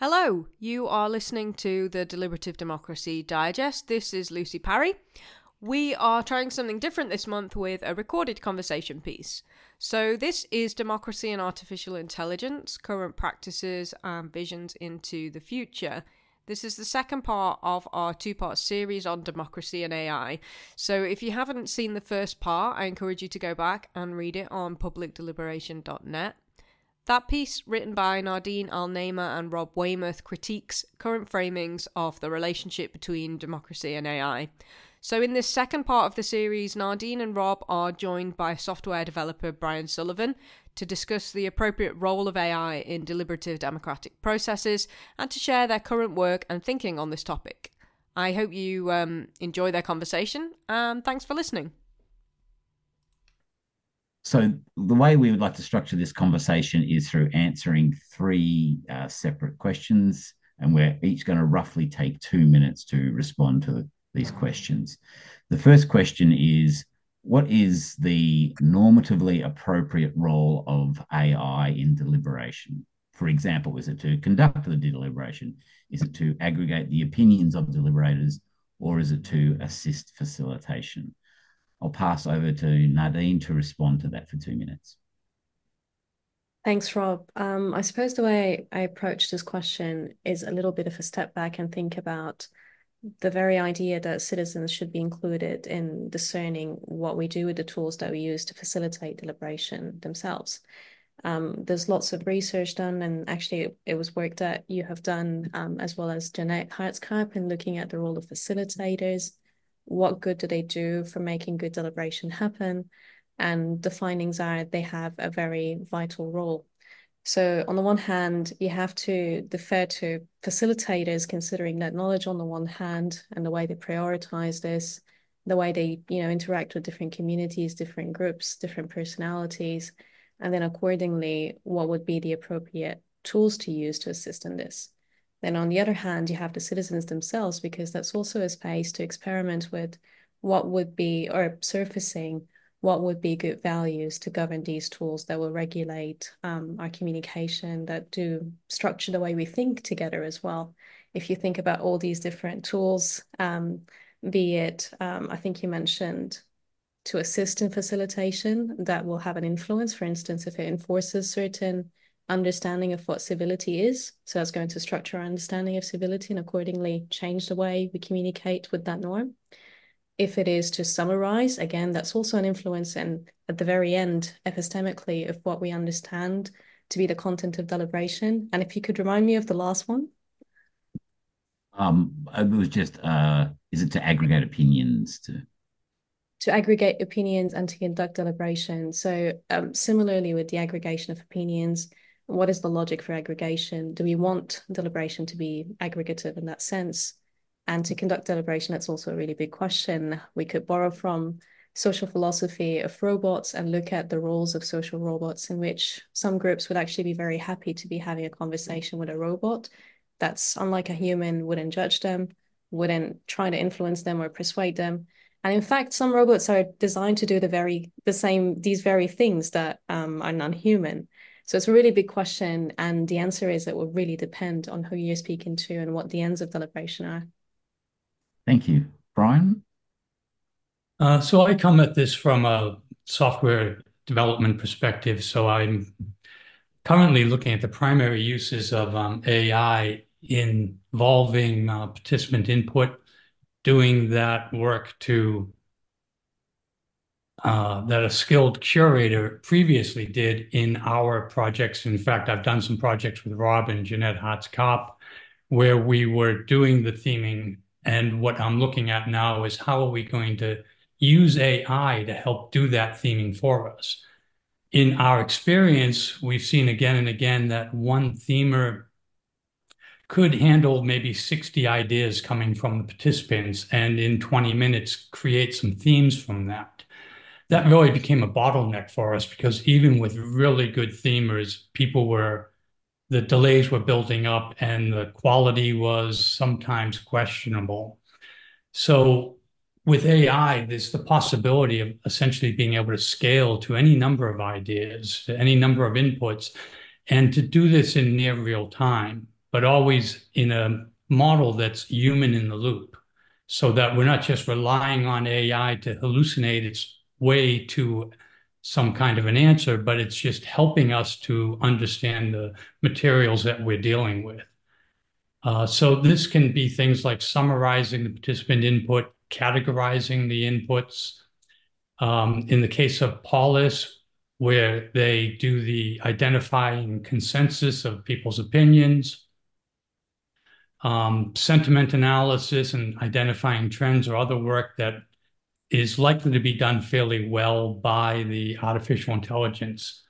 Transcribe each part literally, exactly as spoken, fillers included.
Hello, you are listening to the Deliberative Democracy Digest. This is Lucy Parry. We are trying something different this month with a recorded conversation piece. So this is Democracy and Artificial Intelligence, Current Practices and Visions into the Future. This is the second part of our two-part series on democracy and A I. So if you haven't seen the first part, I encourage you to go back and read it on public deliberation dot net. That piece, written by Nardine Al-Naima and Rob Weymouth, critiques current framings of the relationship between democracy and A I. So in this second part of the series, Nardine and Rob are joined by software developer Brian Sullivan to discuss the appropriate role of A I in deliberative democratic processes and to share their current work and thinking on this topic. I hope you um, enjoy their conversation, and thanks for listening. So the way we would like to structure this conversation is through answering three uh, separate questions, and we're each going to roughly take two minutes to respond to these questions. The first question is, what is the normatively appropriate role of A I in deliberation? For example, is it to conduct the deliberation? Is it to aggregate the opinions of deliberators, or is it to assist facilitation? I'll pass over to Nardine to respond to that for two minutes. Thanks, Rob. Um, I suppose the way I approach this question is a little bit of a step back and think about the very idea that citizens should be included in discerning what we do with the tools that we use to facilitate deliberation themselves. Um, there's lots of research done, and actually it, it was work that you have done, um, as well as Jeanette Hartskarp, in looking at the role of facilitators. What good do they do for making good deliberation happen? And the findings are they have a very vital role. So on the one hand, you have to defer to facilitators, considering that knowledge on the one hand and the way they prioritize this, the way they, you know, interact with different communities, different groups, different personalities, and then accordingly, what would be the appropriate tools to use to assist in this. Then on the other hand, you have the citizens themselves, because that's also a space to experiment with what would be, or surfacing what would be good values to govern these tools that will regulate um, our communication, that do structure the way we think together as well. If you think about all these different tools, um, be it, um, I think you mentioned to assist in facilitation, that will have an influence. For instance, if it enforces certain understanding of what civility is, so that's going to structure our understanding of civility and accordingly change the way we communicate with that norm. If it is to summarize, again, that's also an influence, and at the very end, epistemically, of what we understand to be the content of deliberation. And if you could remind me of the last one. Um, it was just, uh, is it to aggregate opinions? To to aggregate opinions and to conduct deliberation. So um, similarly with the aggregation of opinions, what is the logic for aggregation? Do we want deliberation to be aggregative in that sense? And to conduct deliberation, that's also a really big question. We could borrow from social philosophy of robots and look at the roles of social robots, in which some groups would actually be very happy to be having a conversation with a robot that's unlike a human, wouldn't judge them, wouldn't try to influence them or persuade them. And in fact, some robots are designed to do the very the same these very things that um, are non-human. So it's a really big question, and the answer is it will really depend on who you're speaking to and what the ends of deliberation are. Thank you, Brian. Uh, so I come at this from a software development perspective. So I'm currently looking at the primary uses of um, A I involving uh, participant input, doing that work to uh, that a skilled curator previously did in our projects. In fact, I've done some projects with Rob and Jeanette Hartskarp where we were doing the theming. And what I'm looking at now is how are we going to use A I to help do that theming for us? In our experience, we've seen again and again that one themer could handle maybe sixty ideas coming from the participants, and in twenty minutes create some themes from that. That really became a bottleneck for us, because even with really good themers, people were, the delays were building up and the quality was sometimes questionable. So with A I, there's the possibility of essentially being able to scale to any number of ideas, to any number of inputs, and to do this in near real time. but always in a model that's human in the loop, so that we're not just relying on A I to hallucinate its way to some kind of an answer, but it's just helping us to understand the materials that we're dealing with. Uh, so this can be things like summarizing the participant input, categorizing the inputs. Um, in the case of Polis, where they do the identifying consensus of people's opinions, um, sentiment analysis and identifying trends or other work that is likely to be done fairly well by the artificial intelligence.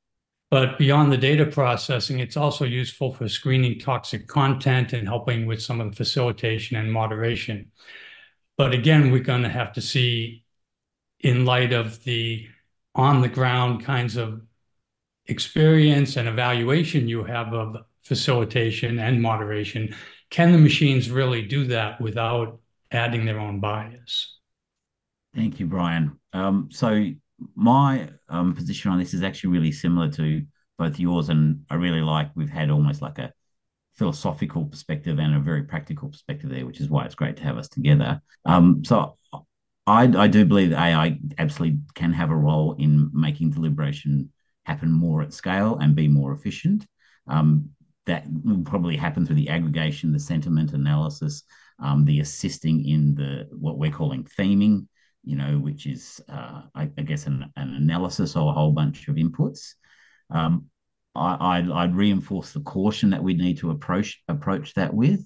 But beyond the data processing, it's also useful for screening toxic content and helping with some of the facilitation and moderation. But again, we're going to have to see, in light of the on-the-ground kinds of experience and evaluation you have of facilitation and moderation, can the machines really do that without adding their own bias? Thank you, Brian. Um, so my um, position on this is actually really similar to both yours, and I really like we've had almost like a philosophical perspective and a very practical perspective there, which is why it's great to have us together. Um, so I, I do believe that A I absolutely can have a role in making deliberation happen more at scale and be more efficient. Um, that will probably happen through the aggregation, the sentiment analysis, um, the assisting in the what we're calling theming, you know, which is, uh, I, I guess, an, an analysis of a whole bunch of inputs. Um, I, I'd, I'd reinforce the caution that we need to approach approach that with,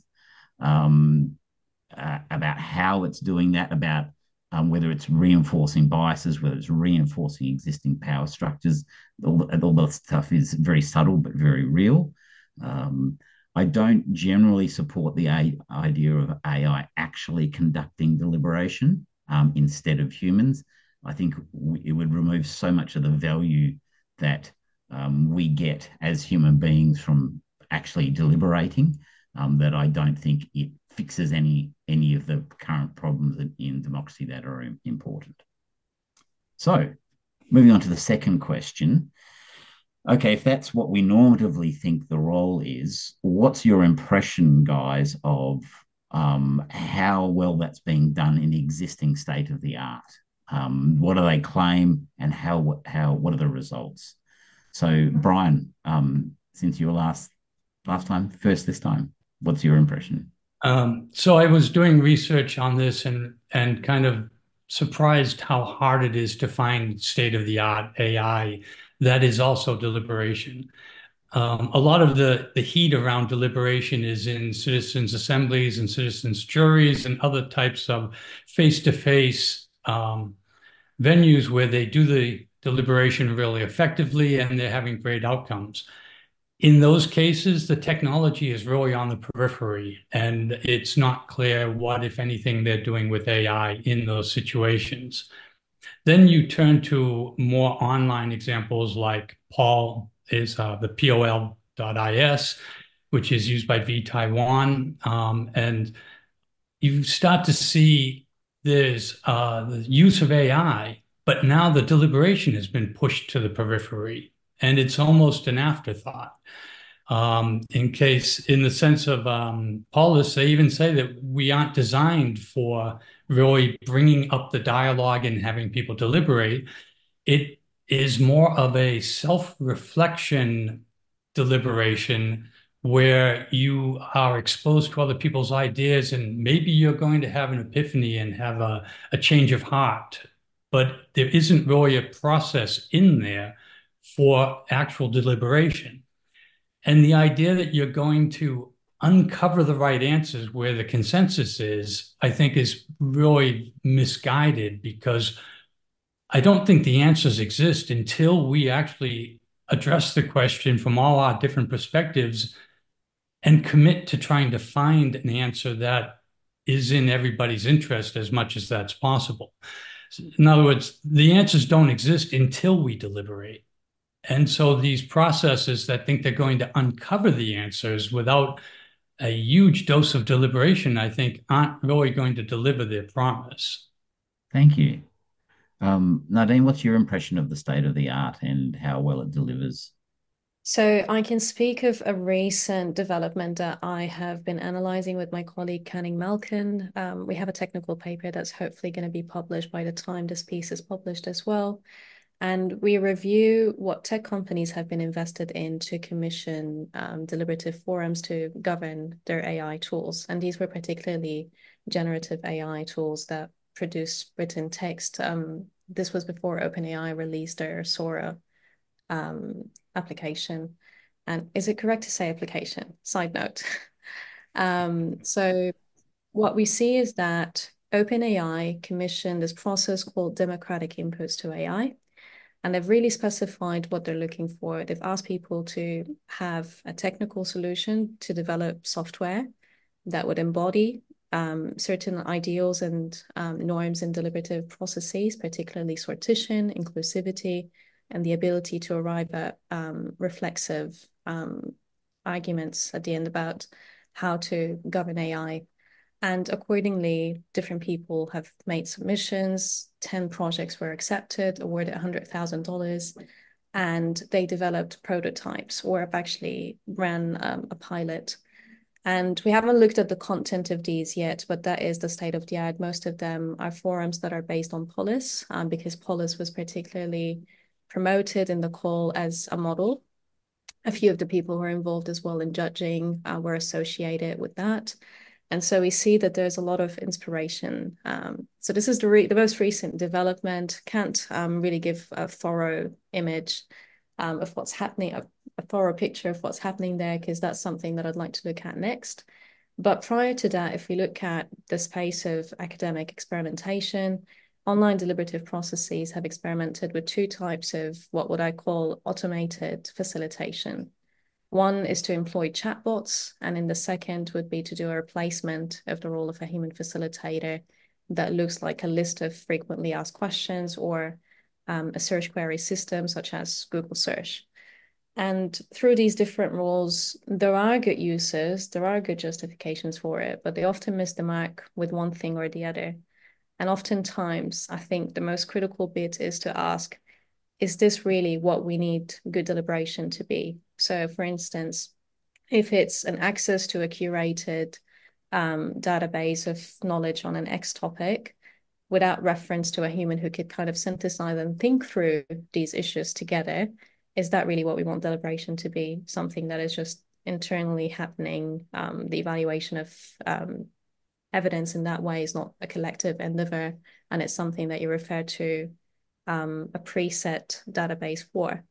um, uh, about how it's doing that, about um, whether it's reinforcing biases, whether it's reinforcing existing power structures. All, all that stuff is very subtle but very real. Um, I don't generally support the a- idea of A I actually conducting deliberation um, instead of humans. I think w- it would remove so much of the value that um, we get as human beings from actually deliberating, um, that I don't think it fixes any any of the current problems in, in democracy that are important. So, moving on to the second question. Okay, if that's what we normatively think the role is, what's your impression, guys, of um, how well that's being done in the existing state of the art? Um, what do they claim, and how how what are the results? So, Brian, um, since you were last last time, first this time, what's your impression? Um, so I was doing research on this and and kind of surprised how hard it is to find state-of-the-art A I that is also deliberation. Um, a lot of the, the heat around deliberation is in citizens' assemblies and citizens' juries and other types of face-to-face um, venues where they do the deliberation really effectively and they're having great outcomes. In those cases, the technology is really on the periphery, and it's not clear what, if anything, they're doing with A I in those situations. Then you turn to more online examples like Paul is uh, the P O L dot I S, which is used by V Taiwan. Um, and you start to see there's uh, the use of A I, but now the deliberation has been pushed to the periphery, and it's almost an afterthought. Um, in case, in the sense of um, Polis, they even say that we aren't designed for really bringing up the dialogue and having people deliberate. It is more of a self-reflection deliberation where you are exposed to other people's ideas, and maybe you're going to have an epiphany and have a, a change of heart. But there isn't really a process in there for actual deliberation. And the idea that you're going to uncover the right answers where the consensus is, I think is really misguided, because I don't think the answers exist until we actually address the question from all our different perspectives and commit to trying to find an answer that is in everybody's interest as much as that's possible. In other words, the answers don't exist until we deliberate. And so these processes that think they're going to uncover the answers without a huge dose of deliberation, I think, aren't really going to deliver their promise. Thank you. Um, Nadine, what's your impression of the state of the art and how well it delivers? So I can speak of a recent development that I have been analyzing with my colleague Canning Malkin. Um, we have a technical paper that's hopefully going to be published by the time this piece is published as well. And we review what tech companies have been invested in to commission um, deliberative forums to govern their A I tools. And these were particularly generative A I tools that produce written text. Um, this was before OpenAI released their Sora um, application. And is it correct to say application? Side note. um, so what we see is that OpenAI commissioned this process called democratic inputs to A I. And they've really specified what they're looking for. They've asked people to have a technical solution to develop software that would embody um, certain ideals and um, norms in deliberative processes, particularly sortition, inclusivity, and the ability to arrive at um, reflexive um, arguments at the end about how to govern A I. And accordingly, different people have made submissions. ten projects were accepted, awarded one hundred thousand dollars, and they developed prototypes or have actually ran um, a pilot. And we haven't looked at the content of these yet, but that is the state of the art. Most of them are forums that are based on Polis, um, because Polis was particularly promoted in the call as a model. A few of the people who are involved as well in judging uh, were associated with that. And so we see that there's a lot of inspiration. Um, so this is the, re the most recent development. Can't um, really give a thorough image um, of what's happening, a, a thorough picture of what's happening there, because that's something that I'd like to look at next. But prior to that, if we look at the space of academic experimentation, online deliberative processes have experimented with two types of what would I call automated facilitation. One is to employ chatbots, and in the second would be to do a replacement of the role of a human facilitator that looks like a list of frequently asked questions or um, a search query system such as Google search. And through these different roles, there are good uses, there are good justifications for it, but they often miss the mark with one thing or the other. And oftentimes, I think the most critical bit is to ask, is this really what we need good deliberation to be? So for instance, if it's an access to a curated um, database of knowledge on an X topic without reference to a human who could kind of synthesize and think through these issues together, is that really what we want deliberation to be? Something that is just internally happening, um, the evaluation of um, evidence in that way is not a collective endeavor, and it's something that you refer to um, a preset database for.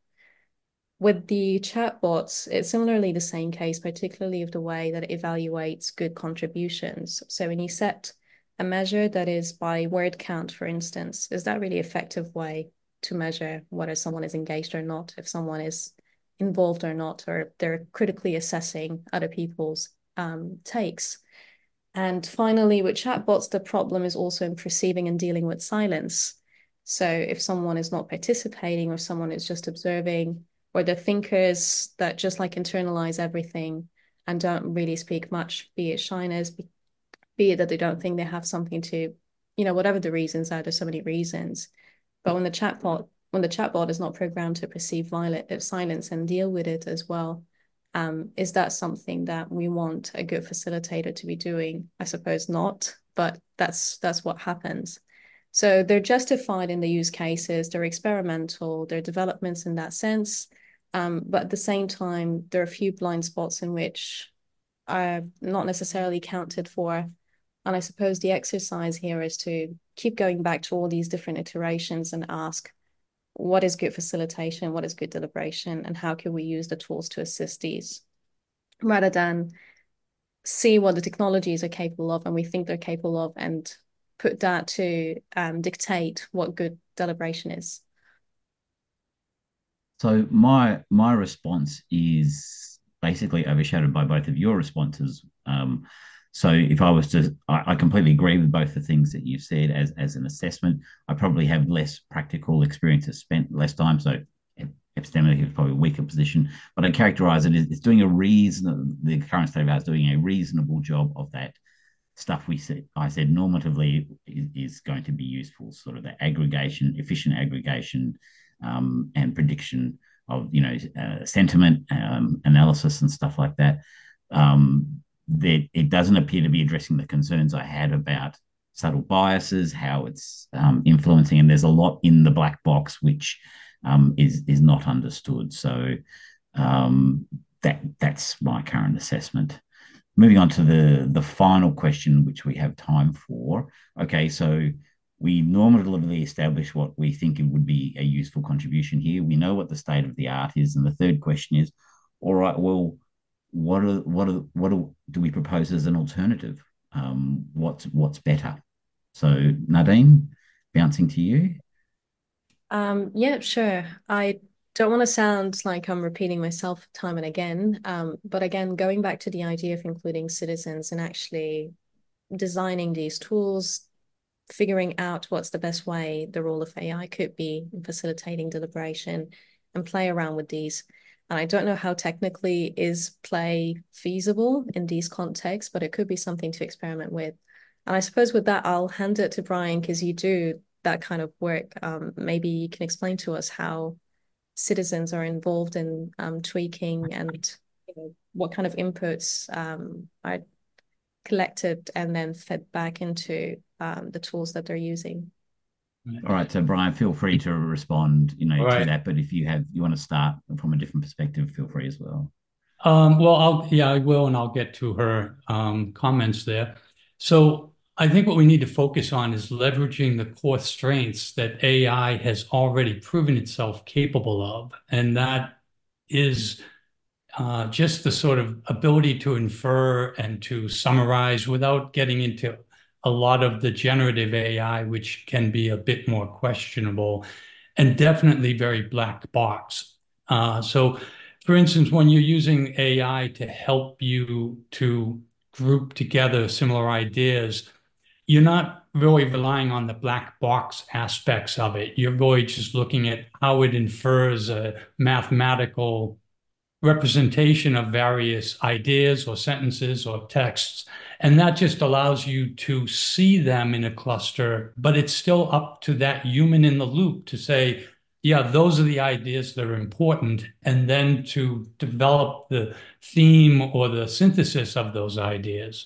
With the chatbots, it's similarly the same case, particularly of the way that it evaluates good contributions. So when you set a measure that is by word count, for instance, is that really effective way to measure whether someone is engaged or not, if someone is involved or not, or they're critically assessing other people's um, takes? And finally, with chatbots, the problem is also in perceiving and dealing with silence. So if someone is not participating or someone is just observing, or the thinkers that just like internalize everything and don't really speak much, be it shyness, be, be it that they don't think they have something to, you know, whatever the reasons are, there's so many reasons. But when the chatbot, when the chatbot is not programmed to perceive violent silence and deal with it as well, um, is that something that we want a good facilitator to be doing? I suppose not, but that's that's what happens. So they're justified in the use cases, they're experimental, they're developments in that sense. Um, but at the same time, there are a few blind spots in which are not necessarily counted for. And I suppose the exercise here is to keep going back to all these different iterations and ask, what is good facilitation? What is good deliberation? And how can we use the tools to assist these? Rather than see what the technologies are capable of and we think they're capable of and put that to um, dictate what good deliberation is. So my my response is basically overshadowed by both of your responses. Um, so if I was to, I, I completely agree with both the things that you've said as as an assessment. I probably have less practical experience, have spent less time, so epistemically is probably a weaker position. But I characterize it as it's doing a reason. The current state of art is doing a reasonable job of that stuff we said. I said normatively is, is going to be useful, sort of the aggregation, efficient aggregation, um, and prediction of you know uh, sentiment um, analysis and stuff like that. Um, that it doesn't appear to be addressing the concerns I had about subtle biases, how it's um, influencing, and there's a lot in the black box which um, is is not understood. So um, that that's my current assessment. Moving on to the the final question, which we have time for. Okay, so we normatively establish what we think it would be a useful contribution here. We know what the state of the art is, and the third question is, all right, well, what are what are what are, do we propose as an alternative? Um, what's what's better? So Nadine, bouncing to you. Um, yeah, sure. I don't want to sound like I'm repeating myself time and again, um, but again, going back to the idea of including citizens and actually designing these tools, figuring out what's the best way the role of A I could be in facilitating deliberation and play around with these. And I don't know how technically is play feasible in these contexts, but it could be something to experiment with. And I suppose with that, I'll hand it to Brian because you do that kind of work. Um, maybe you can explain to us how citizens are involved in um, tweaking and you know, what kind of inputs um, are collected and then fed back into um, the tools that they're using. All right, so Brian, feel free to respond, you know, All to right. that. But if you have you want to start from a different perspective, feel free as well. Um, well, I'll yeah, I will, and I'll get to her um, comments there. So I think what we need to focus on is leveraging the core strengths that A I has already proven itself capable of, and that is uh, just the sort of ability to infer and to summarize without getting into a lot of the generative A I, which can be a bit more questionable and definitely very black box. Uh, so, for instance, when you're using A I to help you to group together similar ideas, you're not really relying on the black box aspects of it. You're really just looking at how it infers a mathematical representation of various ideas or sentences or texts. And that just allows you to see them in a cluster, but it's still up to that human in the loop to say, yeah, those are the ideas that are important, and then to develop the theme or the synthesis of those ideas.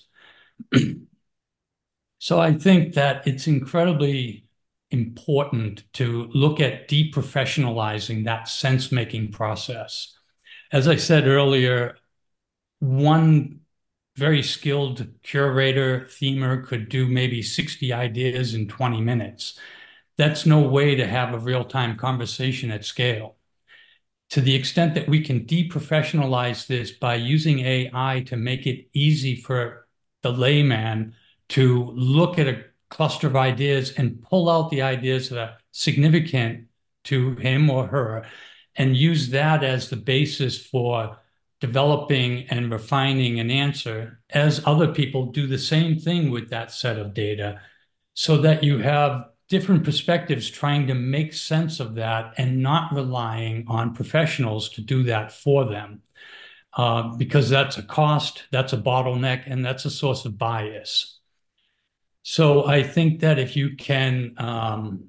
So I think that it's incredibly important to look at deprofessionalizing that sense-making process. As I said earlier, one very skilled curator, themer could do maybe sixty ideas in twenty minutes. That's no way to have a real-time conversation at scale. To the extent that we can deprofessionalize this by using A I to make it easy for the layman to look at a cluster of ideas and pull out the ideas that are significant to him or her, and use that as the basis for developing and refining an answer, as other people do the same thing with that set of data, so that you have different perspectives trying to make sense of that and not relying on professionals to do that for them. Uh, because that's a cost, that's a bottleneck, and that's a source of bias. So I think that if you can um,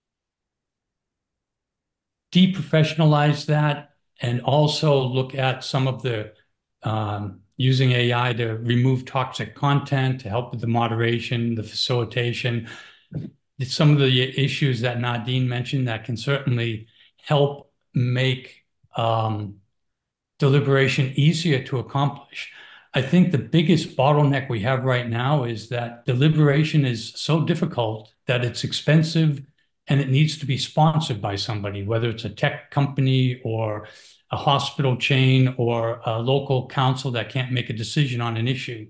deprofessionalize that and also look at some of the um, using A I to remove toxic content, to help with the moderation, the facilitation, some of the issues that Nadine mentioned that can certainly help make um, deliberation easier to accomplish. I think the biggest bottleneck we have right now is that deliberation is so difficult that it's expensive and it needs to be sponsored by somebody, whether it's a tech company or a hospital chain or a local council that can't make a decision on an issue.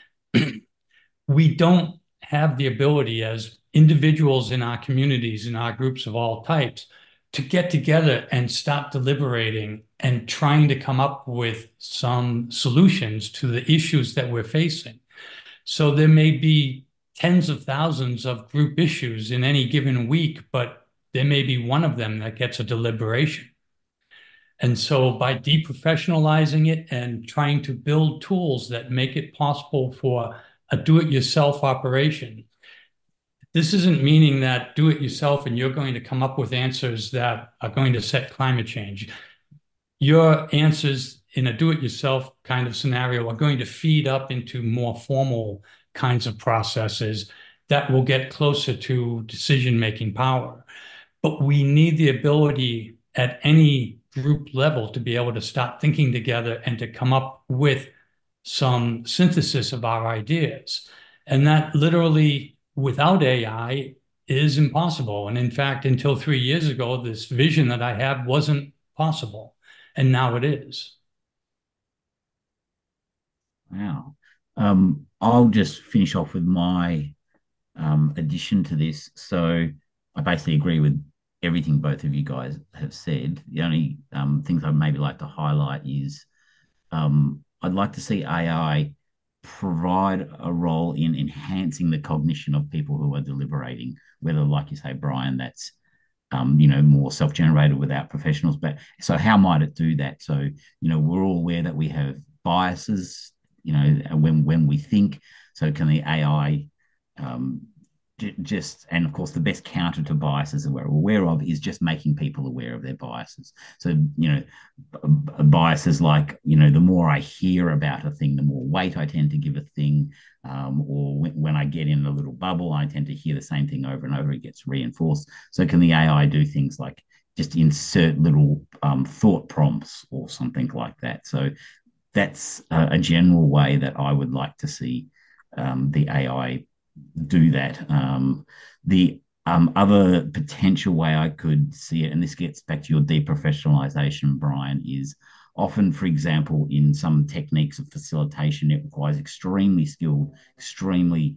We don't have the ability as individuals in our communities, in our groups of all types, to get together and start deliberating and trying to come up with some solutions to the issues that we're facing. So there may be tens of thousands of group issues in any given week, but there may be one of them that gets a deliberation. And so by deprofessionalizing it and trying to build tools that make it possible for a do-it-yourself operation, this isn't meaning that do it yourself and you're going to come up with answers that are going to set climate change. your answers in a do-it-yourself kind of scenario are going to feed up into more formal kinds of processes that will get closer to decision-making power. But we need the ability at any group level to be able to start thinking together and to come up with some synthesis of our ideas. And that literally, without A I, is impossible. And in fact, until three years ago, this vision that I had wasn't possible. And now it is. Wow. Um, I'll just finish off with my um, addition to this. So I basically agree with everything both of you guys have said. The only um, things I'd maybe like to highlight is um, I'd like to see A I provide a role in enhancing the cognition of people who are deliberating, whether, like you say, Brian, that's um, you know, more self-generated without professionals. But so how might it do that? So, you know, we're all aware that we have biases, you know, when when we think. So can the A I um, j- just, and of course, the best counter to biases that we're aware of is just making people aware of their biases. So, you know, b- biases like, you know, the more I hear about a thing, the more weight I tend to give a thing. Um, or when, when I get in a little bubble, I tend to hear the same thing over and over. It gets reinforced. So can the A I do things like just insert little um, thought prompts or something like that? So that's a, a general way that I would like to see um, the A I do that. Um, the um, other potential way I could see it, and this gets back to your deprofessionalization, Brian, is often, for example, in some techniques of facilitation, it requires extremely skilled, extremely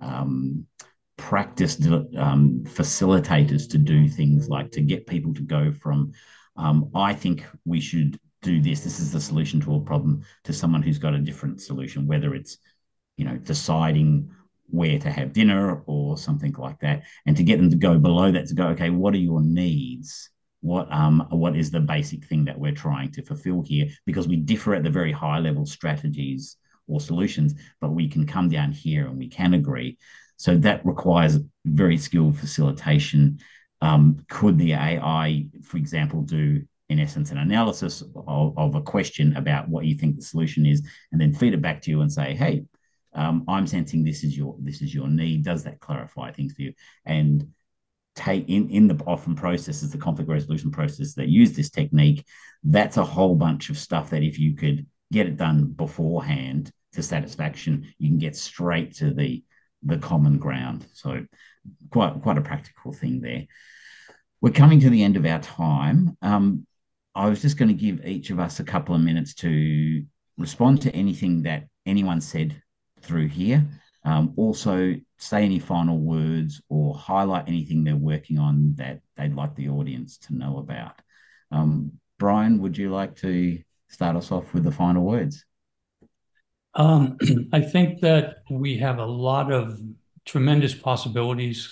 um, practiced um, facilitators to do things like to get people to go from, um, I think we should do this, this is the solution to a problem, to someone who's got a different solution, whether it's, you know, deciding where to have dinner or something like that, and to get them to go below that, to go, okay, what are your needs? What um what is the basic thing that we're trying to fulfill here? Because we differ at the very high level strategies or solutions, but we can come down here and we can agree. So that requires very skilled facilitation. Um, could the A I, for example, do in essence an analysis of, of a question about what you think the solution is, and then feed it back to you and say, hey, um, I'm sensing this is your this is your need. Does that clarify things for you? And take in in the often processes, the conflict resolution process that use this technique, that's a whole bunch of stuff that if you could get it done beforehand to satisfaction, you can get straight to the the common ground. So quite quite a practical thing there. We're coming to the end of our time. Um, I was just going to give each of us a couple of minutes to respond to anything that anyone said through here. Um, also, say any final words or highlight anything they're working on that they'd like the audience to know about. Um, Brian, would you like to start us off with the final words? Um, I think that we have a lot of tremendous possibilities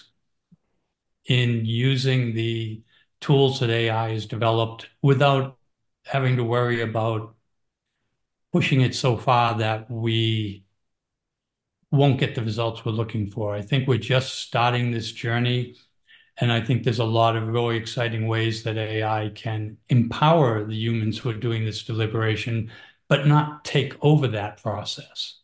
in using the tools that A I has developed without having to worry about pushing it so far that we won't get the results we're looking for. I think we're just starting this journey, and I think there's a lot of really exciting ways that A I can empower the humans who are doing this deliberation, but not take over that process.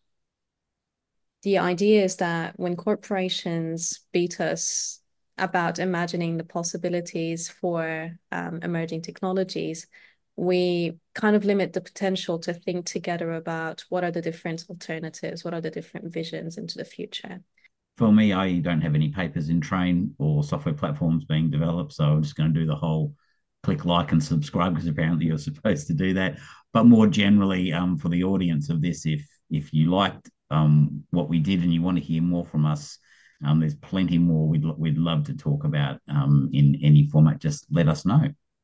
The idea is that when corporations beat us about imagining the possibilities for um, emerging technologies, we kind of limit the potential to think together about what are the different alternatives, what are the different visions into the future. For me, I don't have any papers in train or software platforms being developed, so I'm just going to do the whole click like and subscribe, because apparently you're supposed to do that. But more generally, um, for the audience of this, if if you liked um, what we did and you want to hear more from us, um, there's plenty more we'd we'd love to talk about um, in any format. Just let us know.